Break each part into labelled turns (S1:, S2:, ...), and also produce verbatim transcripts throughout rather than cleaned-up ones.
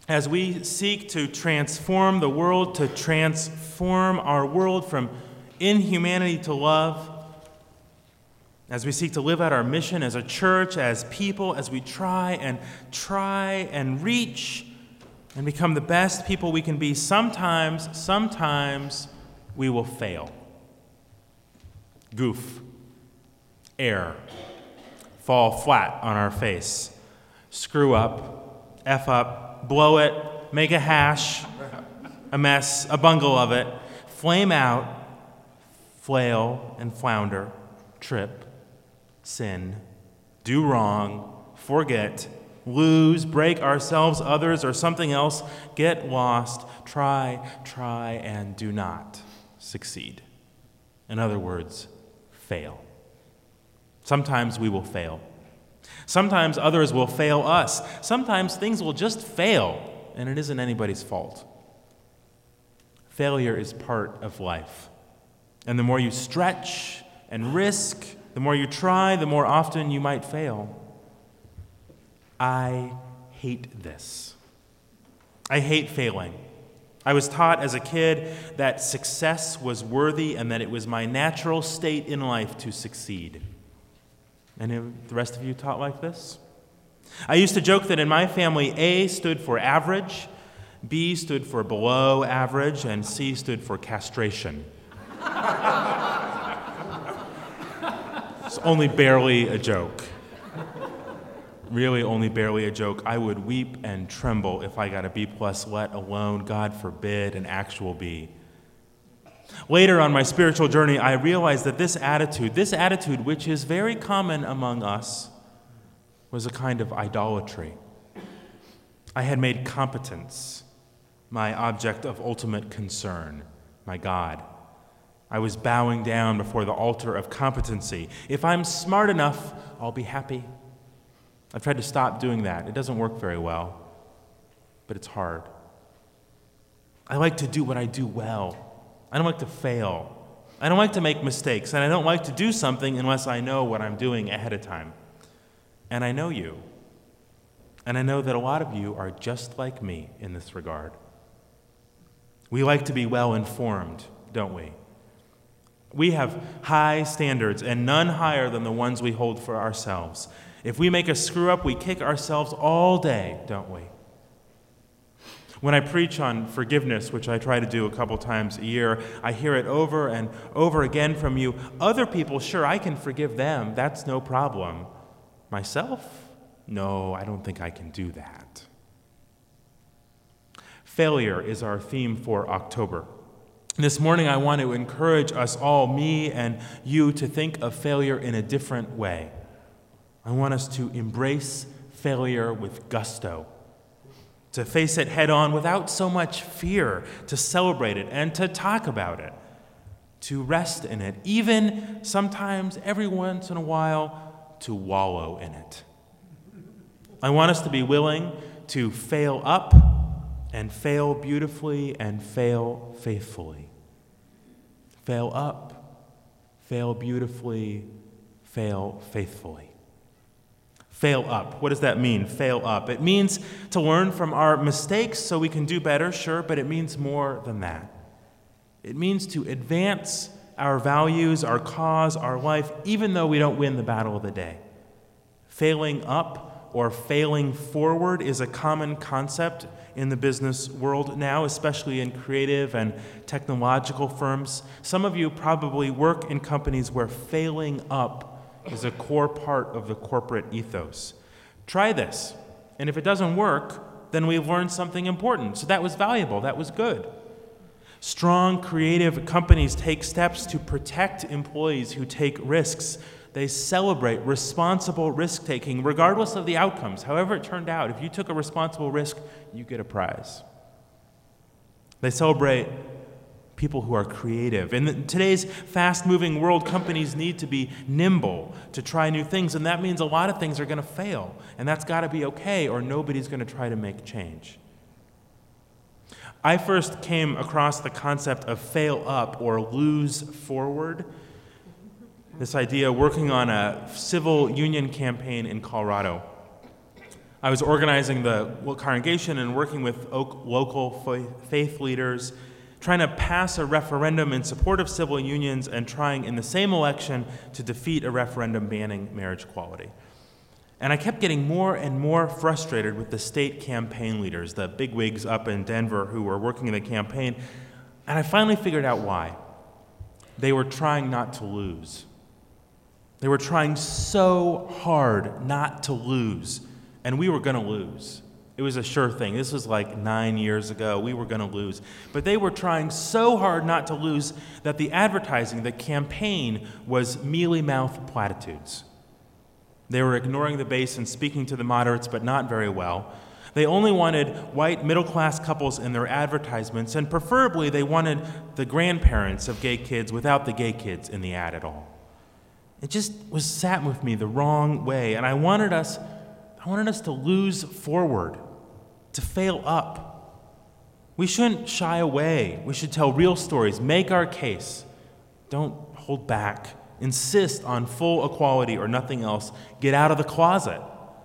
S1: as we seek to transform the world, to transform our world from inhumanity to love, as we seek to live out our mission as a church, as people, as we try and try and reach and become the best people we can be, sometimes, sometimes we will fail. Goof, err, fall flat on our face, screw up, F up, blow it, make a hash, a mess, a bungle of it, flame out, flail and flounder, trip, sin, do wrong, forget, lose, break ourselves, others, or something else, get lost, try, try, and do not succeed. In other words, fail. Sometimes we will fail. Sometimes others will fail us. Sometimes things will just fail, and it isn't anybody's fault. Failure is part of life. And the more you stretch and risk, the more you try, the more often you might fail. I hate this. I hate failing. I was taught as a kid that success was worthy and that it was my natural state in life to succeed. And the rest of you taught like this? I used to joke that in my family, A stood for average, B stood for below average, and C stood for castration. It's only barely a joke. Really only barely a joke. I would weep and tremble if I got a B plus, let alone, God forbid, an actual B. Later on my spiritual journey, I realized that this attitude, this attitude which is very common among us, was a kind of idolatry. I had made competence my object of ultimate concern, my God. I was bowing down before the altar of competency. If I'm smart enough, I'll be happy. I've tried to stop doing that. It doesn't work very well, but it's hard. I like to do what I do well. I don't like to fail. I don't like to make mistakes, and I don't like to do something unless I know what I'm doing ahead of time. And I know you. And I know that a lot of you are just like me in this regard. We like to be well informed, don't we? We have high standards, and none higher than the ones we hold for ourselves. If we make a screw up, we kick ourselves all day, don't we? When I preach on forgiveness, which I try to do a couple times a year, I hear it over and over again from you. Other people, sure, I can forgive them. That's no problem. Myself? No, I don't think I can do that. Failure is our theme for October. This morning, I want to encourage us all, me and you, to think of failure in a different way. I want us to embrace failure with gusto, to face it head on without so much fear, to celebrate it and to talk about it, to rest in it, even sometimes, every once in a while, to wallow in it. I want us to be willing to fail up and fail beautifully and fail faithfully. Fail up, fail beautifully, fail faithfully. Fail up. What does that mean, fail up? It means to learn from our mistakes so we can do better, sure, but it means more than that. It means to advance our values, our cause, our life, even though we don't win the battle of the day. Failing up or failing forward is a common concept in the business world now, especially in creative and technological firms. Some of you probably work in companies where failing up is a core part of the corporate ethos. Try this, and if it doesn't work, then we've learned something important. So that was valuable, that was good. Strong, creative companies take steps to protect employees who take risks. They celebrate responsible risk-taking, regardless of the outcomes. However it turned out, if you took a responsible risk, you get a prize. They celebrate people who are creative. In today's fast-moving world, companies need to be nimble to try new things, and that means a lot of things are going to fail, and that's got to be okay, or nobody's going to try to make change. I first came across the concept of fail up or lose forward, this idea working on a civil union campaign in Colorado. I was organizing the congregation and working with local faith leaders, trying to pass a referendum in support of civil unions and trying in the same election to defeat a referendum banning marriage equality. And I kept getting more and more frustrated with the state campaign leaders, the bigwigs up in Denver who were working in the campaign, and I finally figured out why. They were trying not to lose. They were trying so hard not to lose, and we were going to lose. It was a sure thing. This was like nine years ago. We were going to lose. But they were trying so hard not to lose that the advertising, the campaign, was mealy-mouthed platitudes. They were ignoring the base and speaking to the moderates, but not very well. They only wanted white middle-class couples in their advertisements, and preferably they wanted the grandparents of gay kids without the gay kids in the ad at all. It just was sat with me the wrong way, and I wanted us, I wanted us to lose forward, to fail up. We shouldn't shy away. We should tell real stories, make our case. Don't hold back. Insist on full equality or nothing else. Get out of the closet.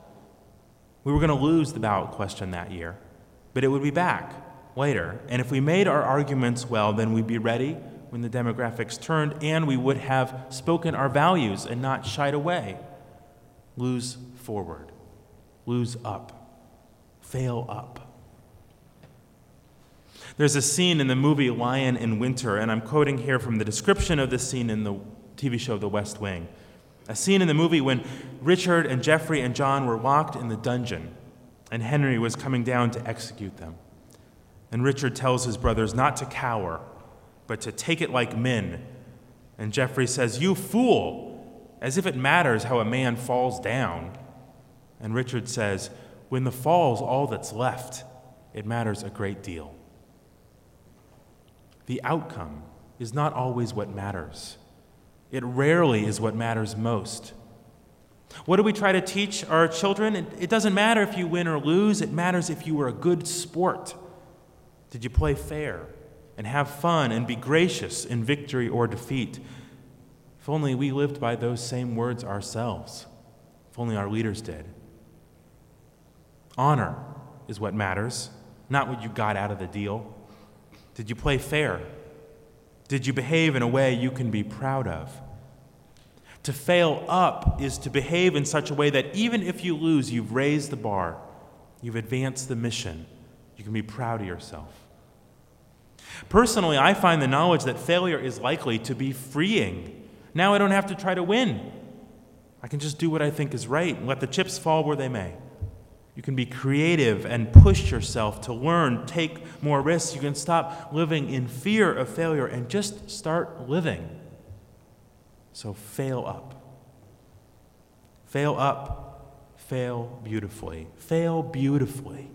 S1: We were going to lose the ballot question that year, but it would be back later. And if we made our arguments well, then we'd be ready when the demographics turned, and we would have spoken our values and not shied away. Lose forward. Lose up. Fail up. There's a scene in the movie Lion in Winter, and I'm quoting here from the description of this scene in the T V show The West Wing. A scene in the movie when Richard and Jeffrey and John were locked in the dungeon, and Henry was coming down to execute them. And Richard tells his brothers not to cower, but to take it like men. And Jeffrey says, "You fool!" as if it matters how a man falls down. And Richard says, "When the fall's all that's left, it matters a great deal." The outcome is not always what matters. It rarely is what matters most. What do we try to teach our children? It, it doesn't matter if you win or lose. It matters if you were a good sport. Did you play fair and have fun and be gracious in victory or defeat? If only we lived by those same words ourselves. If only our leaders did. Honor is what matters, not what you got out of the deal. Did you play fair? Did you behave in a way you can be proud of? To fail up is to behave in such a way that even if you lose, you've raised the bar, you've advanced the mission, you can be proud of yourself. Personally, I find the knowledge that failure is likely to be freeing. Now I don't have to try to win. I can just do what I think is right and let the chips fall where they may. You can be creative and push yourself to learn, take more risks. You can stop living in fear of failure and just start living. So fail up. Fail up. Fail beautifully. Fail beautifully.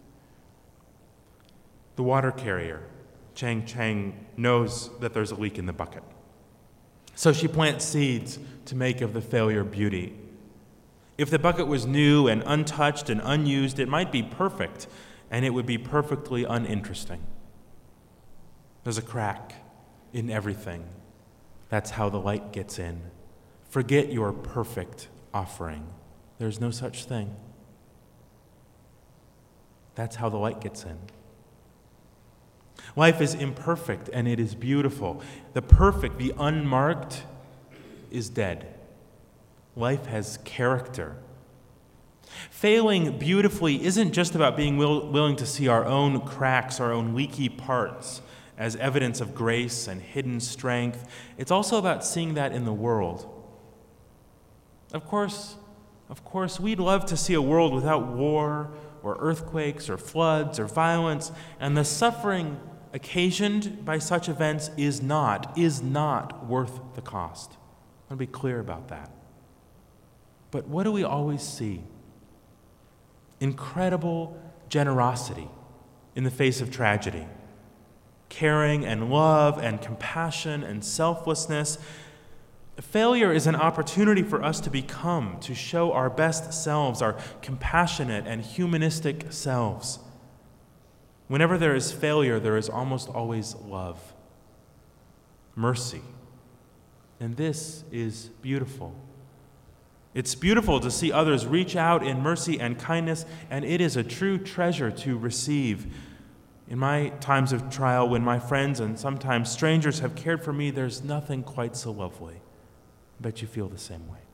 S1: The water carrier, Chang Chang, knows that there's a leak in the bucket. So she plants seeds to make of the failure beauty. If the bucket was new and untouched and unused, it might be perfect, and it would be perfectly uninteresting. There's a crack in everything. That's how the light gets in. Forget your perfect offering. There's no such thing. That's how the light gets in. Life is imperfect, and it is beautiful. The perfect, the unmarked, is dead. Life has character. Failing beautifully isn't just about being will, willing to see our own cracks, our own leaky parts, as evidence of grace and hidden strength. It's also about seeing that in the world. Of course, of course, we'd love to see a world without war or earthquakes or floods or violence, and the suffering occasioned by such events is not, is not worth the cost. I want to be clear about that. But what do we always see? Incredible generosity in the face of tragedy. Caring and love and compassion and selflessness. Failure is an opportunity for us to become, to show our best selves, our compassionate and humanistic selves. Whenever there is failure, there is almost always love, mercy. And this is beautiful. It's beautiful to see others reach out in mercy and kindness, and it is a true treasure to receive. In my times of trial, when my friends and sometimes strangers have cared for me, there's nothing quite so lovely. I bet you feel the same way.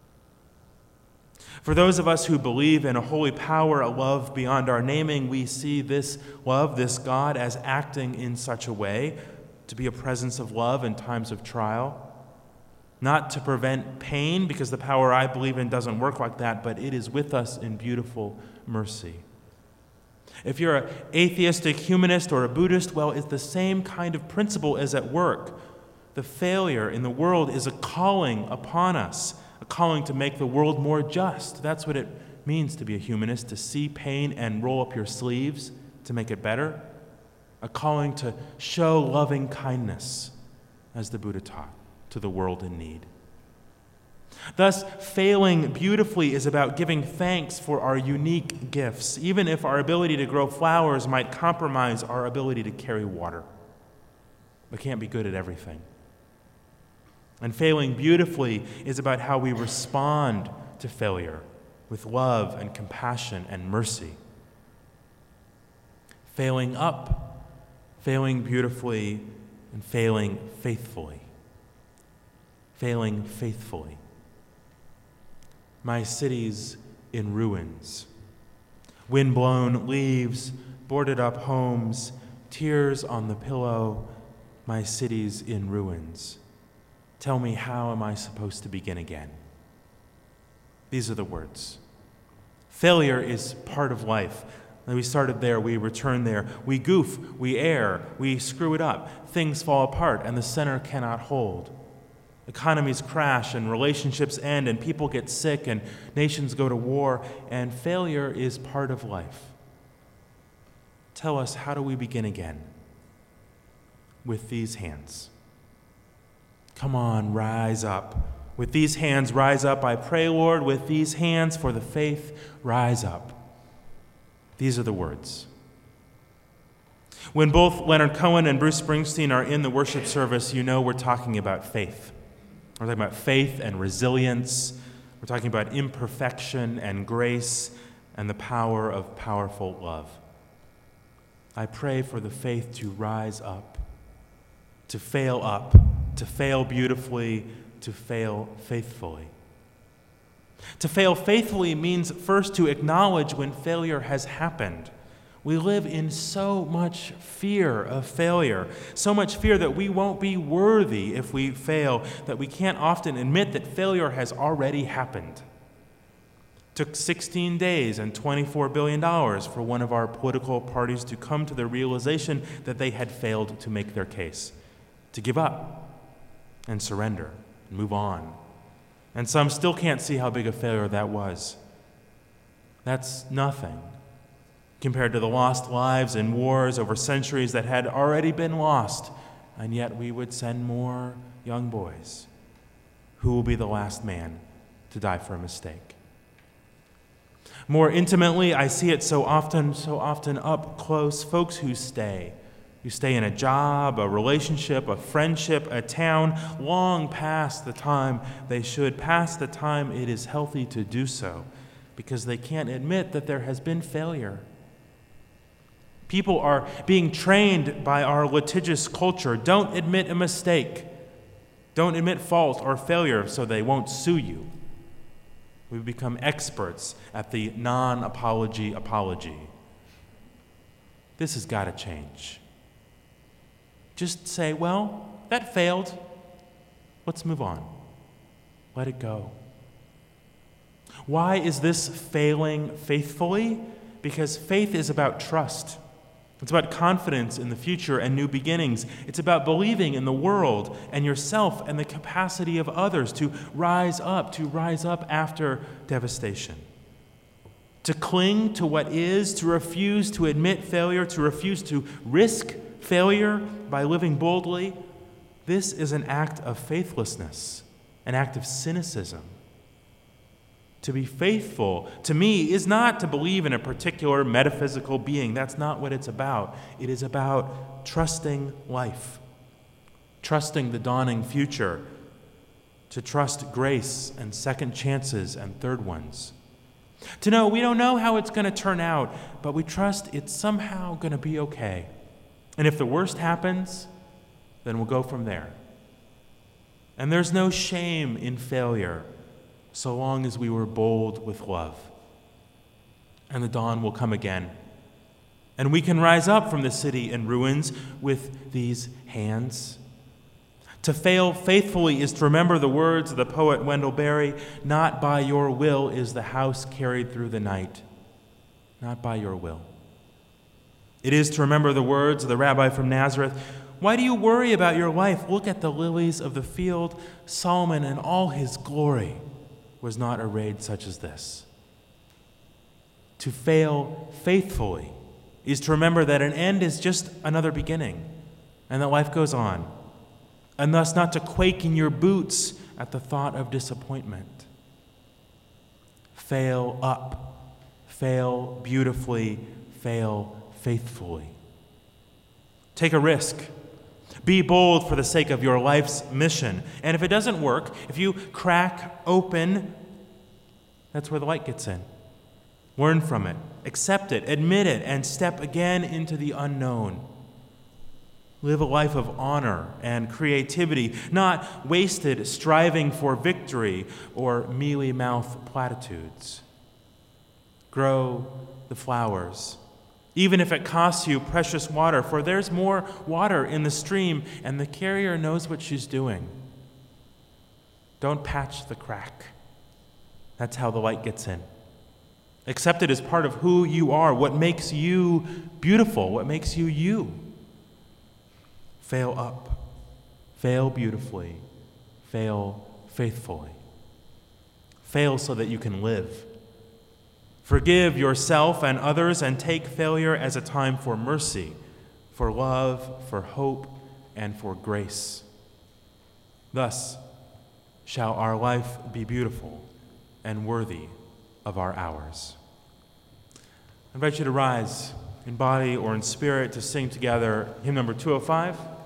S1: For those of us who believe in a holy power, a love beyond our naming, we see this love, this God, as acting in such a way to be a presence of love in times of trial. Not to prevent pain, because the power I believe in doesn't work like that, but it is with us in beautiful mercy. If you're an atheistic humanist or a Buddhist, well, it's the same kind of principle as at work. The failure in the world is a calling upon us, a calling to make the world more just. That's what it means to be a humanist, to see pain and roll up your sleeves to make it better. A calling to show loving kindness, as the Buddha taught, to the world in need. Thus, failing beautifully is about giving thanks for our unique gifts, even if our ability to grow flowers might compromise our ability to carry water. We can't be good at everything. And failing beautifully is about how we respond to failure with love and compassion and mercy. Failing up, failing beautifully, and failing faithfully. Failing faithfully. My city's in ruins. Wind-blown leaves, boarded-up homes, tears on the pillow. My city's in ruins. Tell me, how am I supposed to begin again? These are the words. Failure is part of life. We started there, we return there. We goof, we err, we screw it up. Things fall apart, and the center cannot hold. Economies crash, and relationships end, and people get sick, and nations go to war, and failure is part of life. Tell us, how do we begin again? With these hands. Come on, rise up. With these hands, rise up. I pray, Lord, with these hands for the faith, rise up. These are the words. When both Leonard Cohen and Bruce Springsteen are in the worship service, you know we're talking about faith. We're talking about faith and resilience. We're talking about imperfection and grace and the power of powerful love. I pray for the faith to rise up, to fail up, to fail beautifully, to fail faithfully. To fail faithfully means first to acknowledge when failure has happened. We live in so much fear of failure, so much fear that we won't be worthy if we fail, that we can't often admit that failure has already happened. It took sixteen days and twenty-four billion dollars for one of our political parties to come to the realization that they had failed to make their case, to give up and surrender and move on. And some still can't see how big a failure that was. That's nothing compared to the lost lives in wars over centuries that had already been lost, and yet we would send more young boys. Who will be the last man to die for a mistake? More intimately, I see it so often, so often up close, folks who stay. You stay in a job, a relationship, a friendship, a town, long past the time they should, past the time it is healthy to do so, because they can't admit that there has been failure. People are being trained by our litigious culture. Don't admit a mistake. Don't admit fault or failure so they won't sue you. We've become experts at the non-apology apology. This has got to change. Just say, well, that failed. Let's move on. Let it go. Why is this failing faithfully? Because faith is about trust. It's about confidence in the future and new beginnings. It's about believing in the world and yourself and the capacity of others to rise up, to rise up after devastation. To cling to what is, to refuse to admit failure, to refuse to risk failure by living boldly, this is an act of faithlessness, an act of cynicism. To be faithful, to me, is not to believe in a particular metaphysical being. That's not what it's about. It is about trusting life, trusting the dawning future, to to trust grace and second chances and third ones. To know we don't know how it's going to turn out, but we trust it's somehow going to be okay. And if the worst happens, then we'll go from there. And there's no shame in failure so long as we were bold with love. And the dawn will come again. And we can rise up from the city in ruins with these hands. To fail faithfully is to remember the words of the poet Wendell Berry, "Not by your will is the house carried through the night." Not by your will. It is to remember the words of the rabbi from Nazareth, "Why do you worry about your life? Look at the lilies of the field. Solomon in all his glory was not arrayed such as this." To fail faithfully is to remember that an end is just another beginning and that life goes on, and thus not to quake in your boots at the thought of disappointment. Fail up, fail beautifully, fail faithfully. Take a risk. Be bold for the sake of your life's mission. And if it doesn't work, if you crack open, that's where the light gets in. Learn from it, accept it, admit it, and step again into the unknown. Live a life of honor and creativity, not wasted striving for victory or mealy-mouthed platitudes. Grow the flowers, even if it costs you precious water, for there's more water in the stream, and the carrier knows what she's doing. Don't patch the crack. That's how the light gets in. Accept it as part of who you are, what makes you beautiful, what makes you you. Fail up, fail beautifully, fail faithfully. Fail so that you can live. Forgive yourself and others and take failure as a time for mercy, for love, for hope, and for grace. Thus shall our life be beautiful and worthy of our hours. I invite you to rise in body or in spirit to sing together hymn number two oh five.